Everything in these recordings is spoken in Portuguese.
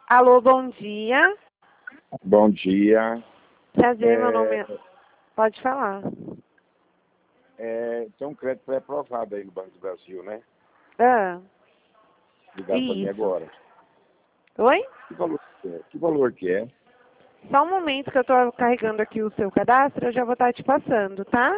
Alô, bom dia. Bom dia. Prazer, meu nome é... Pode falar. Tem um crédito pré-aprovado aí no Banco do Brasil, né? Ah, Ligado para mim isso. agora. Oi? Que valor que é? Só um momento que eu estou carregando aqui o seu cadastro, eu já vou estar te passando, tá?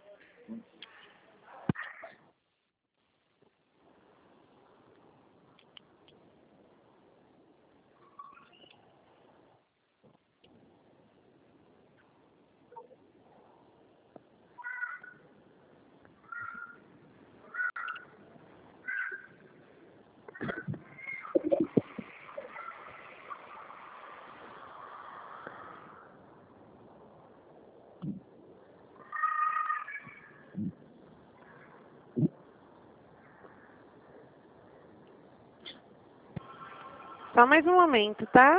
Só mais um momento, tá?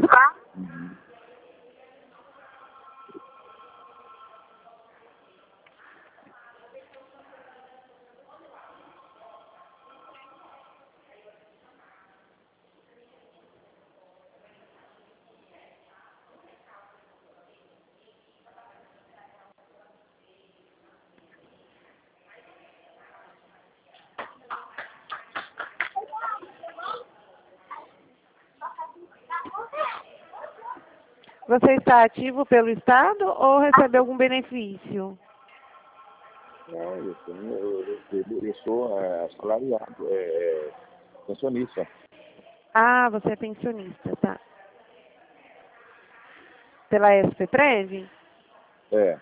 Você está ativo pelo Estado ou recebe algum benefício? Não, eu sou assalariado, pensionista. Ah, você é pensionista, tá? Pela SPPrev? É.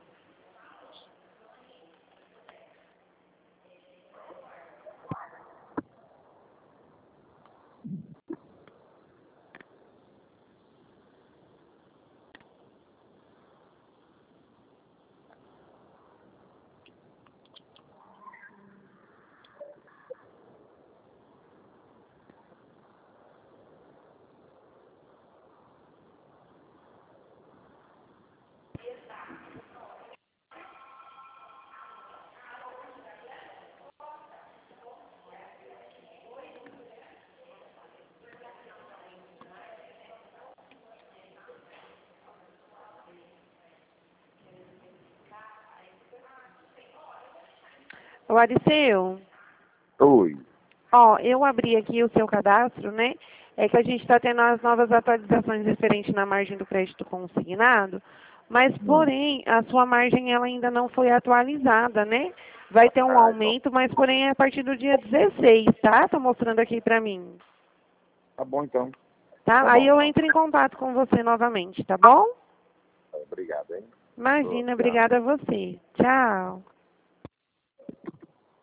O Ariceu? Oi. Ó, eu abri aqui o seu cadastro, né? É que a gente está tendo as novas atualizações referentes na margem do crédito consignado, mas, porém, a sua margem ela ainda não foi atualizada, né? Vai ter um Então, aumento, mas, porém, é a partir do dia 16, tá? Tá mostrando aqui para mim. tá bom então. Tá? Tá Aí bom eu então. entro em contato com você novamente, tá bom? Obrigado, hein? Imagina, Tchau. obrigada a você. Tchau.